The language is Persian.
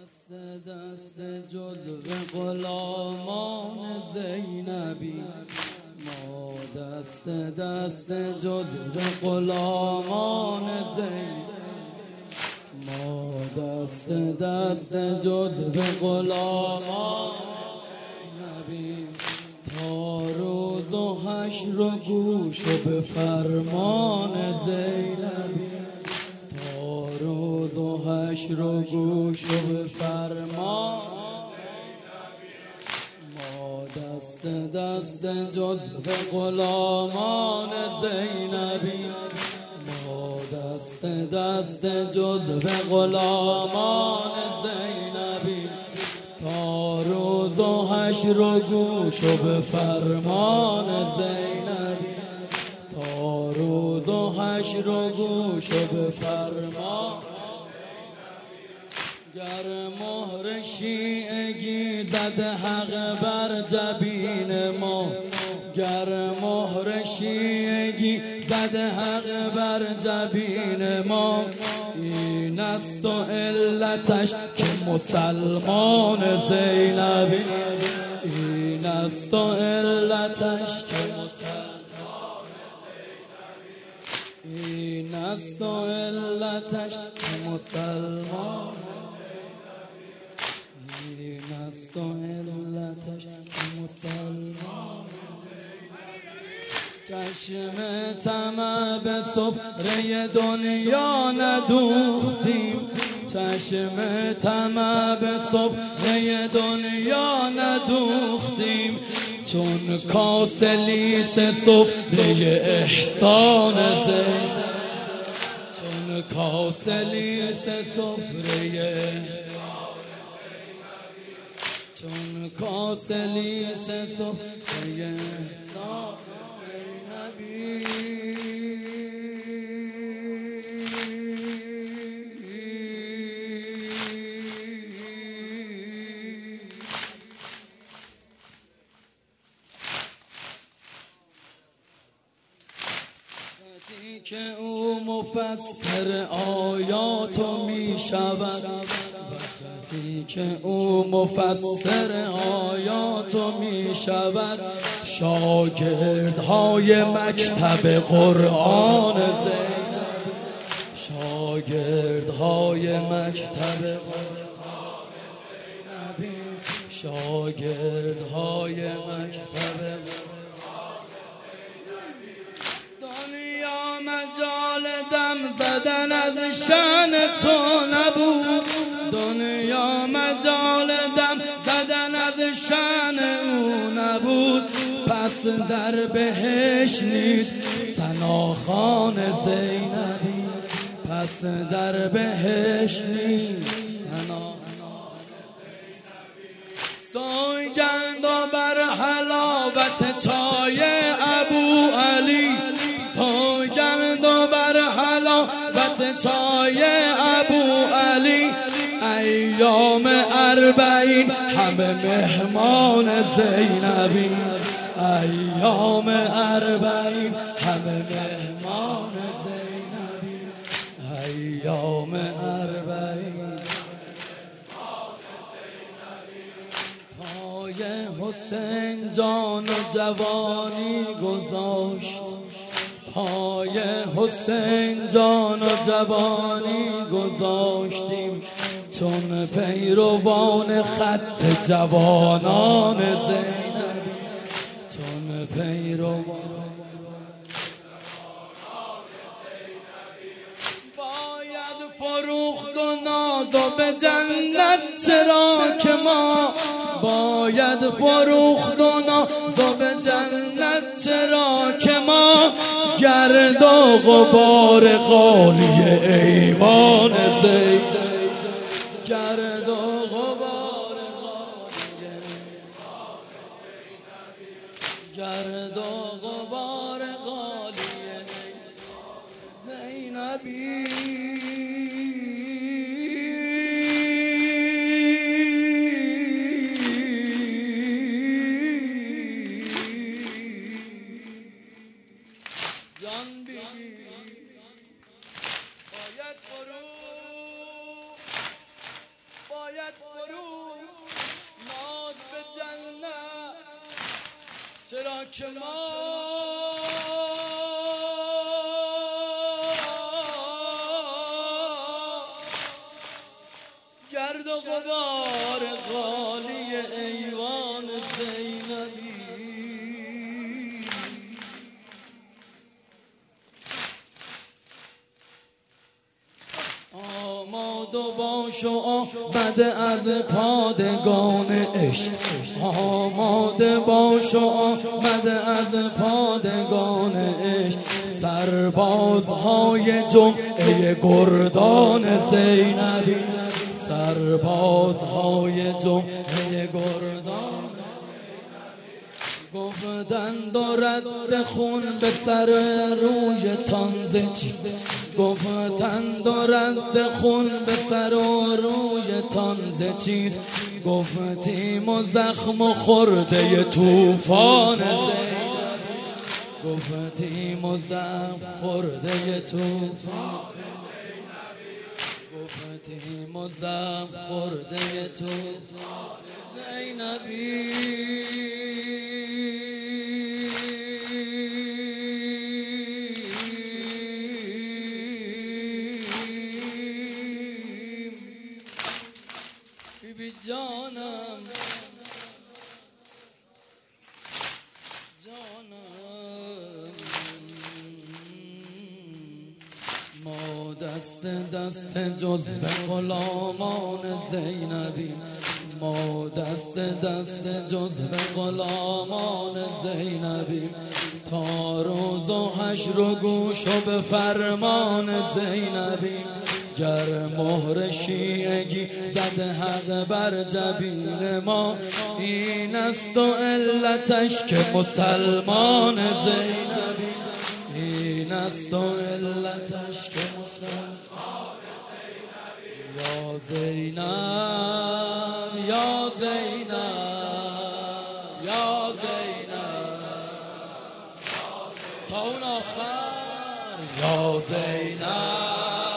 دست جزو غلامان زینبی، ما دست جزو غلامان زینبی، ما دست جزو غلامان زینبی، تا روز و حشر و گوش و به فرمان زینبی، تا روز و حشر و گوش و به فرمان ما دست جزو غلامان زینبی، ما دست جزو غلامان زینبی، تا روز و حشر و گوش و به فرمان زینبی، تا روز و حشر و گوش و به فرمان. گر مهر شیعگی زده حق بر جبین ما، گر مهر شیعگی زده حق بر جبین ما، این است و علتش که مسلمان زینبی، این است و علتش که این است و علتش که مسلمان، این است و علتش که مسلمان. چشم طمع به سفره دنیا ندوختیم، چشم طمع به سفره دنیا ندوختیم، چون کاسه لیس سفره احسان زینبی، چون کاسه لیس سفره احسان، چون کاسه لیس سفره احسان زینبی. وقتی که او مفسر آیاتو می شود، وقتی که او مفسر آیاتو می شود، شاگردهای مکتب قرآن زینبی، شاگردهای مکتب قرآن زینبی، شاگردهای مکتب قرآن زینبی. دنیا مجال دم زدن از شان تو نبود، دنیا مجال دم زدن از شان او نبود، پس در بهشت نیست ثناخوان زینبی، پس در بهشت نیست ثناخوان زینبی. سوگند بر حلاوت چای ابو علی، سوگند بر حلاوت چای ابو علی، ایام اربعین همه مهمان زینبی، ایام اربعین همه مهمان زینبی، ایام اربعین پای حسین جان و جوانی گذاشت، پای حسین جان و جوانی گذاشتیم، چون پیروان خط جوانان زینبی، چون پیروان باید فروخت و ناز و به جنت، چرا که ما باید فروخت و ناز و به جنت، چرا که ما گرد و غبار غالی ایوان زینبی، گرد و غبار غالی ایوان زینبی، گرد و غبار غالی زینبی. جان بگیر باید فروخت، باید فروز ناد به جنت، چرا که ما گرد و غبار غالی ایوان زینبی. آماده باش و آمده از پادگان عشق، آماده باش و آمده از پادگان عشق، سربازهای جمعه گردان زینبی، سربازهای جمعه گردان. گفتند و رد خون به سر روی تانز چیست، گفتند و رد خون به سر و روی تانز چیست، گفتیم و زخم و خورده طوفان زینبی، گفتیم و زخم خورده طوفان، گفتیم و زخم خورده طوفان زینبی. بی جانم ما دست جزو غلامان زینبی، ما دست جزو غلامان زینبی، تا روز و حشر و گوش و به فرمان زینبی. گر مهر شیعگی زده حق بر جبین ما، این است و علتش که مسلمان زینبی، این است و علتش که مسلمان زینبی. یا زینب یا زینب یا زینب تا اون آخر یا زینب